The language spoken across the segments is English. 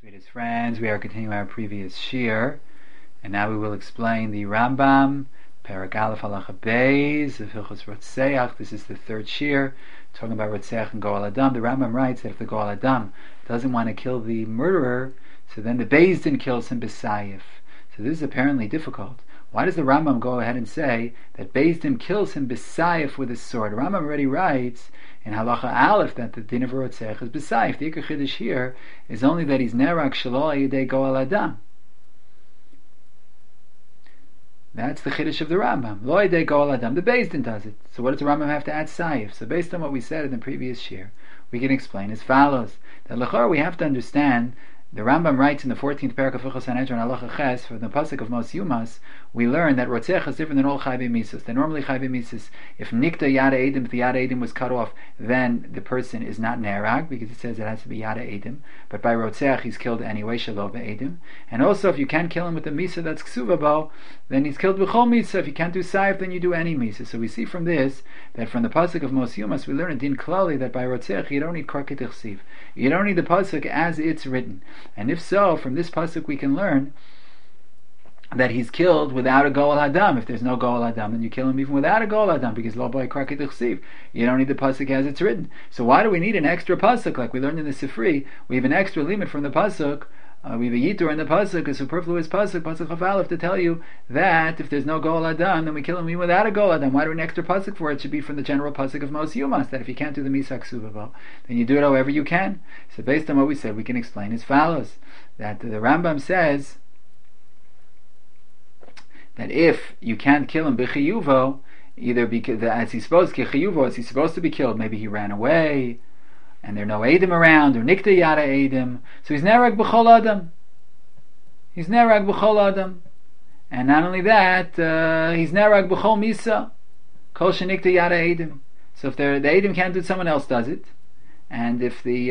Greatest friends, we are continuing our previous shir, and now we will explain the Rambam, Perek Aleph Halacha Beis, of Hilchos Rotzeach. This is the third shir, talking about Rotzeach and Goal Adam. The Rambam writes that if the Goal Adam doesn't want to kill the murderer, so then the Beis Din kills him b'sayif. So this is apparently difficult. Why does the Rambam go ahead and say that Beis Din kills him b'sayif with his sword? The Rambam already writes in Halacha Aleph that the din of Rotzeach is b'sayif. The Ikar Chiddush here is only that he's nerag shelo yedei Goal Adam. That's the Chiddush of the Rambam. Lo yedei Goal Adam. The Beis Din does it. So what does the Rambam have to add sayif? So based on what we said in the previous shir, we can explain as follows: that l'chor we have to understand. The Rambam writes in the 14th parak of Hilchos Sanhedrin Halacha Ches, from the pasuk of Mos Yumas, we learn that Rotzeach is different than all Chai B'Misos. That normally Chai B'Misos, if Nikta Yada Edim, if the Yada Edim was cut off, then the person is not Nerag, because it says it has to be Yada Edim. But by Rotzeach, he's killed anyway, Shalov Edim. And also, if you can't kill him with the Misa that's Ksuva Bo, then he's killed B'chol Misa. If you can't do Saif, then you do any Misa. So we see from this, that from the pasuk of Mos Yumas, we learn a din klali that by Rotzeach, you don't need Krakit Ichsiv. You don't need the pasuk as it's written. And if so, from this pasuk we can learn that he's killed without a Goal Hadam. If there's no Goal Hadam, then you kill him even without a Goal Hadam, because lo boy krakit ichsiv. You don't need the pasuk as it's written. So why do we need an extra pasuk like we learned in the Sifri? We have an extra limit from the pasuk. We have a yitur in the pasuk, a superfluous pasuk Chaf Aleph, to tell you that if there's no Goal Hadam, then we kill him even without a Goal Hadam. Why do we need an extra pasuk for it? It should be from the general pasuk of Mos Yumas, that if you can't do the Misak Suvavo, then you do it however you can. So based on what we said, we can explain as follows: that the Rambam says that if you can't kill him b'chiyuvo, either because as he's supposed to be killed, maybe he ran away, and there are no Eidim around, or Nikta Yada Eidim, so he's Nerag B'chol Adam. He's Nerag B'chol Adam. And not only that, he's Nerag B'chol Misa, Kol Shenikta Yada Eidim. So if the Eidim can't do it, someone else does it. And if the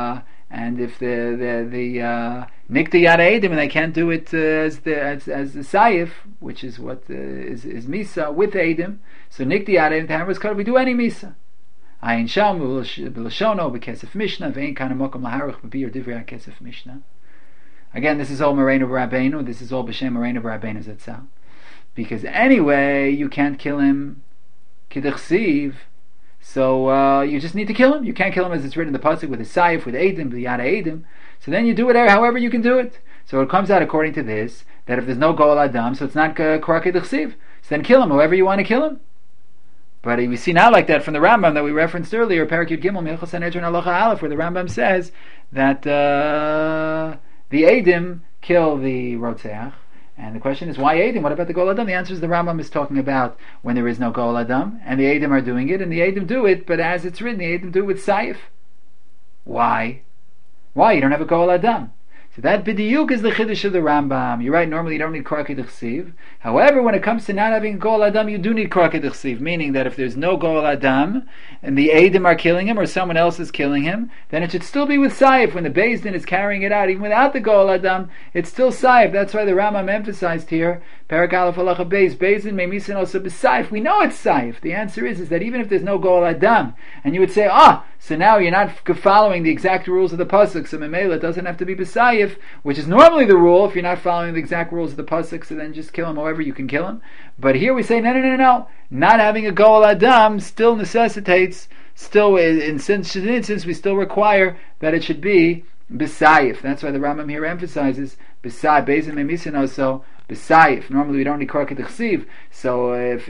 Nikta Yada Eidim, and they can't do it as the Saif, which is what is Misa with Eidim, so Nikta Yada Eidim, the hammer is cut, we do any Misa. Ayin Sham B'Lashono B'Kesef Mishnah V'Ein Kana Mokum Laharuch B'Bir Divrei HaKesef Mishnah. Again, this is all Moreinu B'Rabbeinu. This is all B'Shem Moreinu B'Rabbeinu Zatzal. Because anyway, you can't kill him K'Dechsiv, so you just need to kill him. You can't kill him as it's written in the pasuk with a Saif, with Eidim, the Yada Eidim. So then you do it however you can do it. So it comes out according to this that if there's no Goal Adam, so it's not K'Dechsiv. So then kill him however you want to kill him. But we see now like that from the Rambam that we referenced earlier, Perek Yud Gimel, Hilchos Sanhedrin Halacha Aleph, where the Rambam says that the Eidim kill the Rotzeach. And the question is, why Eidim? What about the Goal Adam? The answer is the Rambam is talking about when there is no Goal Adam, and the Eidim are doing it, and the Eidim do it, but as it's written, the Eidim do it with Saif. Why? Why? You don't have a Goal Adam. So that b'diyuk is the chiddush of the Rambam. You're right, normally you don't need krakit ichsiv. However, when it comes to not having Goal Adam, you do need krakit ichsiv, meaning that if there's no Goal Adam, and the Eidim are killing him, or someone else is killing him, then it should still be with Saif. When the Beis Din is carrying it out, even without the Goal Adam, it's still Saif. That's why the Rambam emphasized here, Perek Aleph Halacha Beis, Beis Din meimisin also b'Saif. We know it's Saif. The answer is that even if there's no Goal Adam, and you would say, so now you're not following the exact rules of the pasuk, so Memela it doesn't have to be b'Sayif, which is normally the rule. If you're not following the exact rules of the pasuk, so then just kill him however you can kill him. But here we say, no. Not having a Goal Adam still necessitates, since we still require that it should be b'Sayif. That's why the Rambam here emphasizes b'Sayif, Beis Din meimisin also b'Sayif. Normally we don't need krakit ichsiv. So if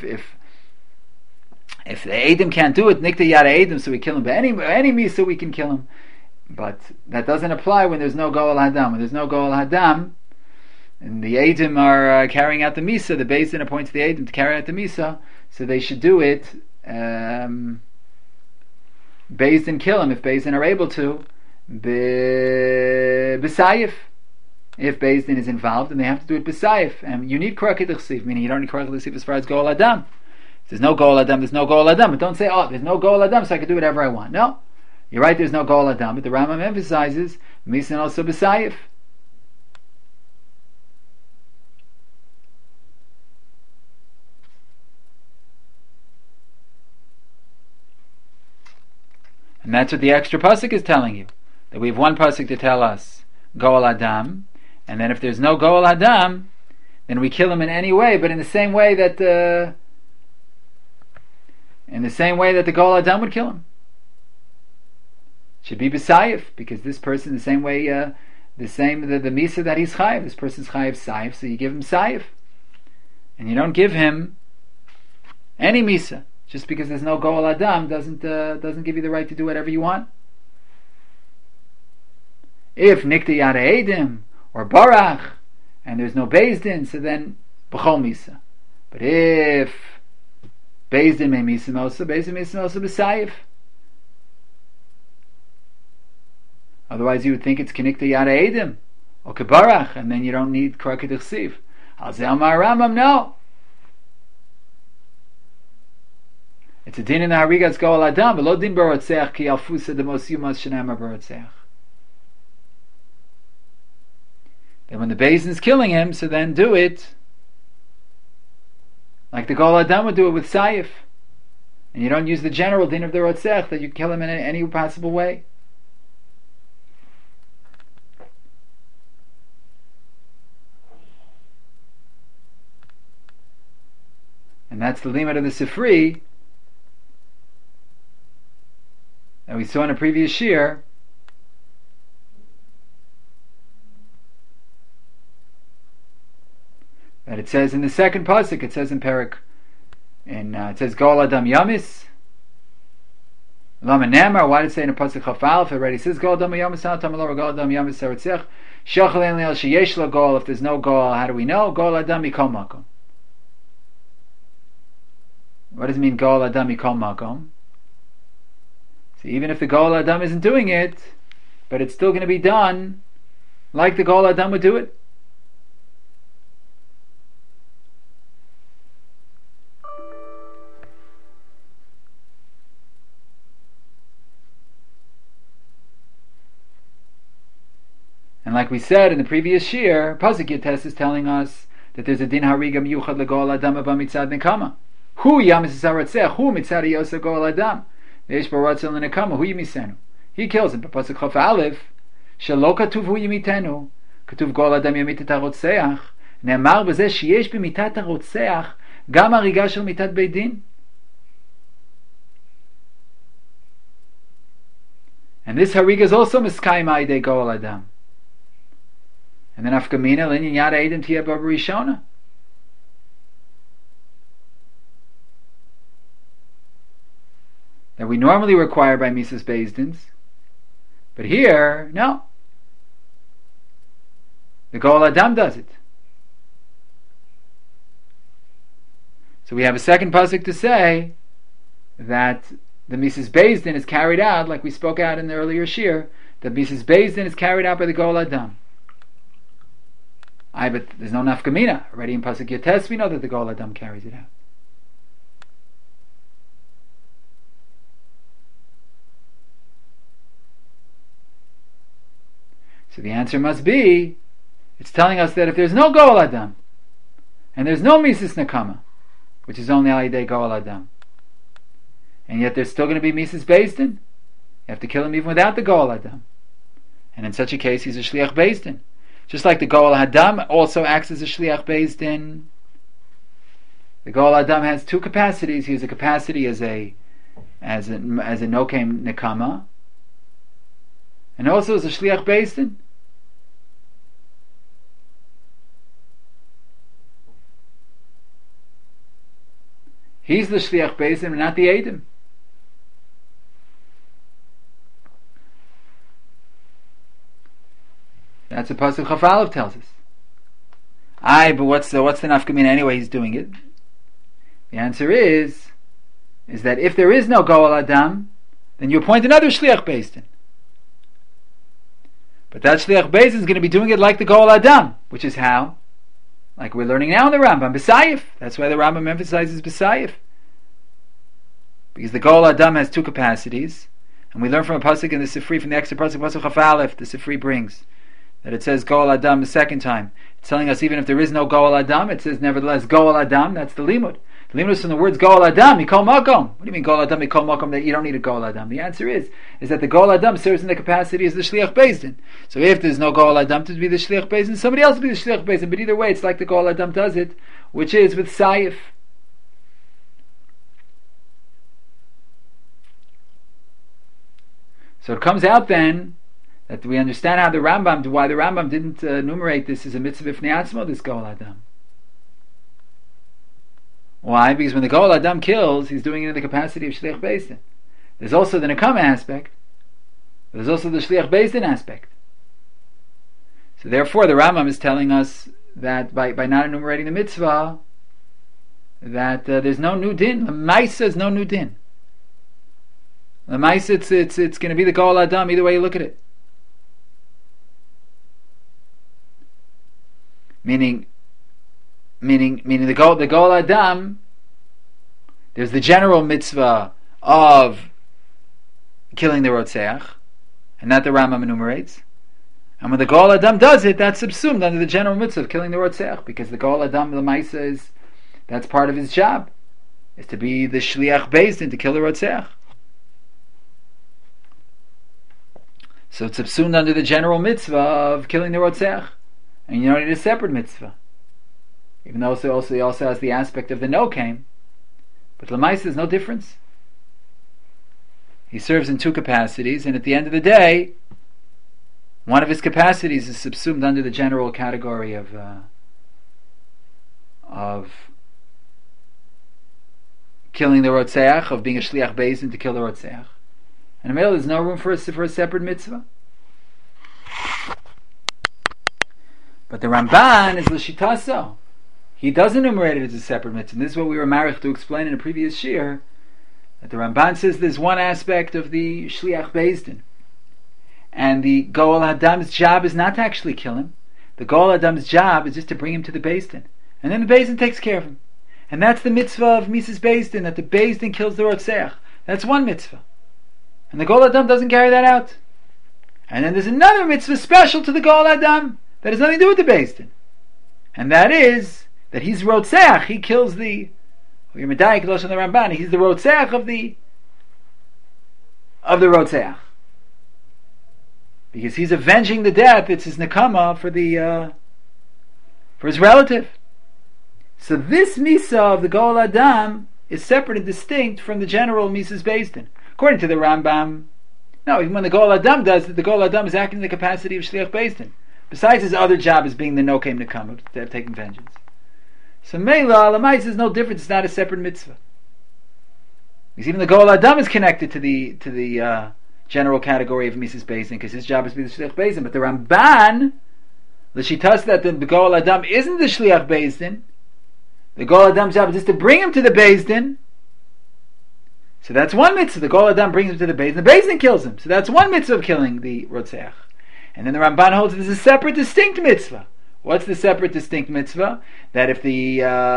the Eidim can't do it, Nikta Yada Eidim, so we kill him. But any Misa we can kill him. But that doesn't apply when there's no Goal Hadam. When there's no Goal Hadam, and the Eidim are carrying out the Misa, the Beis Din appoints the Eidim to carry out the Misa, so they should do it. Beis Din kill him if Beis Din are able to. B'Sayif. If Beis Din is involved, then they have to do it b'Sayif. And you need krakit ichsiv, meaning you don't need krakit ichsiv as far as Goal Hadam. There's no Goal Adam, there's no Goal Adam. But don't say, there's no Goal Adam, so I can do whatever I want. No. You're right, there's no Goal Adam, but the Rambam emphasizes, Misan also b'Sayif. And that's what the extra pasuk is telling you. That we have one pasuk to tell us Goal Adam, and then if there's no Goal Adam, then we kill him in any way, but in the same way that the Goal Adam would kill him. It should be B'Sayif, because this person, the same way, the Misa that he's Chayiv, this person's Chayiv Sayif, so you give him Sayif. And you don't give him any Misa. Just because there's no Goal Adam doesn't give you the right to do whatever you want. If Nikta Yada Edim or Barach and there's no Beis Din, so then B'chol Misa. But if Beis Din may Misa Mosa, Beis Din Misa Mosa B'Sayif. Otherwise you would think it's Nikta Yada Edim or Kebarach, and then you don't need Krakei D'Chsiv. Al Zeh Amar Rambam, no. It's a din in the Harigas Goal Adam, but lo din barotzeach ki alfusa the most yumas shenamar barotzeach. Then when the Beis killing him, so then do it like the Goal Adam would do it with Sayif. And you don't use the general din of the Rotzeach that you kill him in any possible way. And that's the limit of the Sifri that we saw in a previous shir. That it says in the second pasuk, it says in Perik, it says Goal Adam Yamis. Lama Nemar. Why did it say in a pasuk Chaf Aleph? It already says Goal Adam Yamis. Goal Adam Yamis Saratzech. Shachal En Leil Sheyesh Lo Goal. If there's no Goal, how do we know? Goal Adam Mikol Makom. What does it mean, Goal Adam Mikol Makom? So even if the Goal Adam isn't doing it, but it's still going to be done like the Goal Adam would do it. And like we said in the previous shir, Pasuk Yates is telling us that there's a din hariga miyuchad leGoal Adam aba mitzad nekama. Hu yamis zaratzeh, hu mitzad yosa Goal Adam. Yesh baratzeh lenekama, hu yimisenu. He kills him. But Pasuk Chaf Aleph, shelo katuv hu yimitenu, katuv Goal Adam yamit et harotzeach, ne'emar b'zeh sheyesh b'mitat harotzeach gam hariga shel mitat beit din. And this hariga is also miskayim ma'idei Goal Adam. And then afkamina linyan yada edim tia babarishona. That we normally require by Mises Beis Dins, but here, no. The Goal Adam does it. So we have a second pasuk to say that the Mises Beis Din is carried out, like we spoke out in the earlier shir, that Mises Beis Din is carried out by the Goal Adam. But there's no nafkamina. Already in Pasuk Yates we know that the Goal Adam carries it out. So the answer must be, it's telling us that if there's no Goal Adam, and there's no Mises Nakama, which is only Al Yidei Goal Adam, and yet there's still going to be Mises Beis Din, you have to kill him even without the Goal Adam. And in such a case, he's a Shliach Beis Din. Just like the Goal Adam also acts as a Shliach Beis Din. The Goal Adam has two capacities. He has a capacity as a Nokem Nekama, and also as a Shliach Beis Din. He's the Shliach Beis Din, not the Eidim. That's what Pasuk Chaf Aleph tells us. But what's the nafkamina anyway? He's doing it. The answer is that if there is no Goal Adam, then you appoint another Shliach Beis Din. But that Shliach Beis Din is going to be doing it like the Goal Adam, which is how? Like we're learning now in the Rambam, B'Sayif. That's why the Rambam emphasizes B'Sayif. Because the Goal Adam has two capacities, and we learn from a pasuk in the Sifri, from the extra pasuk Chaf Aleph, the Sifri brings, that it says Goal Adam the second time. It's telling us even if there is no Goal Adam, it says nevertheless Goal Adam, that's the limud. Limnus from the words Goal Adam, Mikol Makom. What do you mean Goal Adam, Mikol Makom, that you don't need a Goal Adam? The answer is that the Goal Adam serves in the capacity as the Shliach Beis Din. So if there's no Goal Adam to be the Shliach Beis Din, somebody else will be the Shliach Beis Din. But either way, it's like the Goal Adam does it, which is with Saif. So it comes out then that we understand why the Rambam didn't enumerate this as a mitzvah b'fnei atzmo, this Goal Adam. Why? Because when the Goal Adam kills, he's doing it in the capacity of Shliach Beis Din. There's also the Nekama aspect, but there's also the Shliach Beis Din aspect. So therefore, the Rambam is telling us that by not enumerating the mitzvah, that there's no new din. The Maisa is no new din. The Maisa, it's going to be the Goal Adam, either way you look at it. Meaning the Goal Adam, there's the general mitzvah of killing the Rotzeach, and that the Rambam enumerates. And when the Goal Adam does it, that's subsumed under the general mitzvah of killing the Rotzeach, because the Goal Adam, the Maisa, that's part of his job, is to be the Shliach Beis Din, to kill the Rotzeach. So it's subsumed under the general mitzvah of killing the Rotzeach, and you don't need a separate mitzvah. Even though he also has the aspect of the no-came, but Lamaisa is no difference. He serves in two capacities, and at the end of the day, one of his capacities is subsumed under the general category of killing the Rotzeach, of being a Shliach Beis Din to kill the Rotzeach. And in there's no room for a separate mitzvah. But the Ramban is l'shitaso. He does enumerate it as a separate mitzvah. And this is what we were married to explain in a previous shir. That the Ramban says there's one aspect of the Shliach Beis Din, and the Goal Adam's job is not to actually kill him. The Goal Adam's job is just to bring him to the Beis Din, and then the Beis Din takes care of him. And that's the mitzvah of Mrs. Beis Din, that the Beis Din kills the Rotzeach. That's one mitzvah. And the Goal Adam doesn't carry that out. And then there's another mitzvah special to the Goal Adam that has nothing to do with the Beis Din, and that is that he's Rotzeach. He kills the Medayik Lashon the Ramban. He's the Rotzeach of the Rotzeach, because he's avenging the death. It's his nekama for his relative. So this misa of the Goal Adam is separate and distinct from the general Mises Beis Din. According to the Rambam, no, even when the Goal Adam does it, the Goal Adam is acting in the capacity of Shliach Beis Din. Besides his other job as being the no-came nekama, taking vengeance. So Meila, Lamais is no difference. It's not a separate mitzvah. Because even the Goal Adam is connected to the general category of Mises Beis Din, because his job is to be the Shliach Beis Din. But the Ramban, the Shitas, that the Goal Adam isn't the Shliach Beis Din. The Goal Adam's job is just to bring him to the Beis Din. So that's one mitzvah. The Goal Adam brings him to the Beis Din. The Beis Din kills him. So that's one mitzvah of killing the Rotzeach. And then the Ramban holds there's a separate, distinct mitzvah. What's the separate, distinct mitzvah? That if the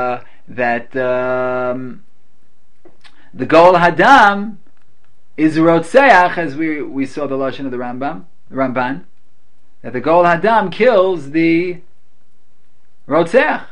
Goal Hadam is Rotzeach, as we saw the lashon of the Ramban, that the Goal Hadam kills the Rotzeach.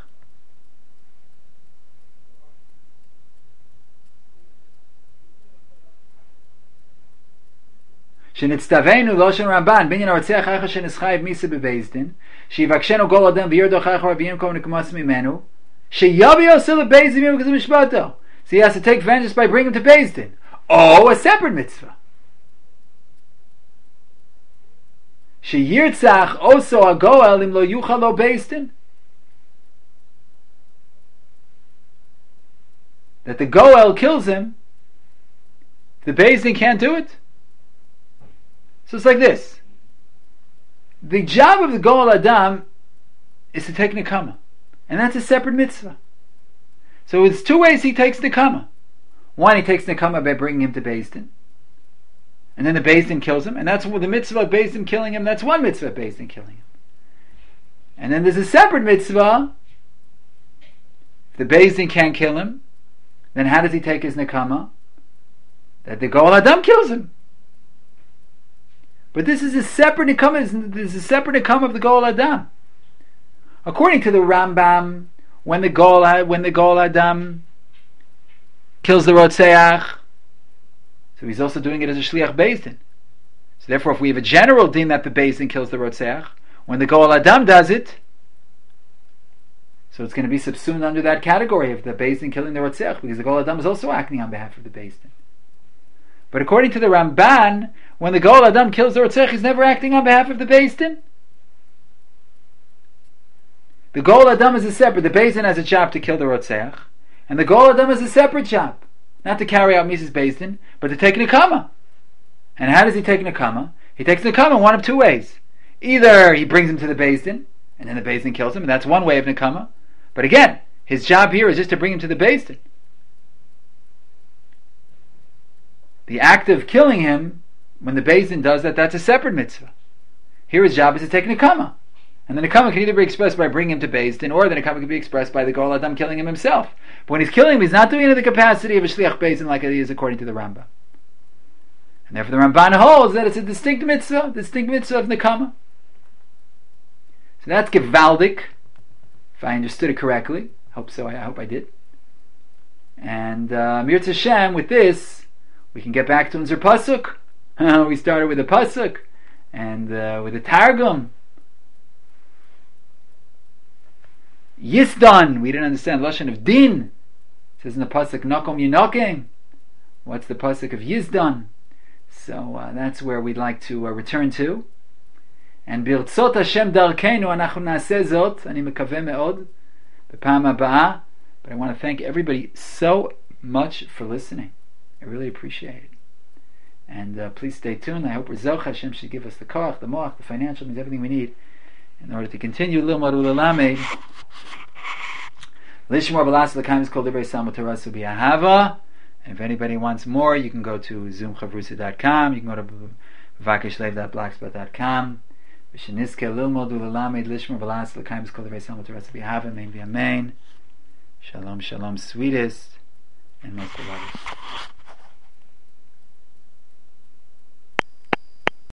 Shenitztavenu lashon Ramban binyan Rotzeach acha shenischayev misa bebeis din sheyivakshenu Goal Adam v'yirdo chachar v'yimkom nekumas mimenu sheyavi osel beis din because of mishpato. So he has to take vengeance by bringing him to Beis Din. Oh, a separate mitzvah. Sheyirtzach also a goel im lo yuchal lo Beis Din. That the goel kills him, the Beis Din can't do it. So it's like this. The job of the Goal Adam is to take nekama, and that's a separate mitzvah. So it's two ways he takes nekama. One, he takes nekama by bringing him to Beis Din, and then the Beis Din kills him, and that's the mitzvah of Beis Din killing him. That's one mitzvah of Beis Din killing him. And then there's a separate mitzvah. If the Beis Din can't kill him, then how does he take his nekama? That the Goal Adam kills him. But this is a separate nekama. This is a separate nekama of the Goal Adam. According to the Rambam, when the Goal Adam kills the Rotzeach, so he's also doing it as a Shliach Beis Din. So therefore, if we have a general din that the Beis Din kills the Rotzeach, when the Goel Adam does it, so it's going to be subsumed under that category of the Beis Din killing the Rotzeach, because the Goel Adam is also acting on behalf of the Beis Din. But according to the Ramban, when the Goel Adam kills the Rotzeach, he's never acting on behalf of the Beis Din. The Goel Adam is a separate. The Beis Din has a job to kill the Rotzeach, and the Goel Adam is a separate job, not to carry out Mises Beis Din, but to take Nekama. And how does he take Nekama? He takes Nekama one of two ways. Either he brings him to the Beis Din, and then the Beis Din kills him, and that's one way of Nekama. But again, his job here is just to bring him to the Beis Din. The act of killing him, when the Beis Din does that, that's a separate mitzvah. Here his job is to take Nekama. And the Nekama can either be expressed by bringing him to Beis Din, or the Nekama can be expressed by the Goel Adam killing him himself. But when he's killing him, he's not doing it in the capacity of a Shliach Beis Din like it is according to the Rambam. And therefore the Ramban holds that it's a distinct mitzvah of Nekama. So that's Gevaldik, if I understood it correctly. I hope I did. And Mirz Hashem, with this, we can get back to Unser Pasuk. We started with a Pasuk, and with a Targum. Yisdan, we didn't understand Lashon of Din. It says in the Pasuk, Nokom Yinokim. What's the Pasuk of Yisdan? So that's where we'd like to return to. And Birtzot Hashem Darkeinu Anachnu Na'aseh Zot. Ani Mekaveh Me'od B'Pa'am Ha'ba'ah. But I want to thank everybody so much for listening. I really appreciate it. And please stay tuned. I hope Rizal Hashem should give us the koach, the moach, the financial means, everything we need in order to continue Lilmod Ulalamed. Lishmor B'las L'Kaim is called Librei Salmo Torah Subi Ahava. And if anybody wants more, you can go to zoomchavrusa.com. You can go to vakishlev.blogspot.com. V'sheniske Lilmod Ulalamed Lishmor B'las L'Kaim is called Librei Salmo Torah Subi Ahava. Amen. Shalom, shalom, sweetest and most beloved.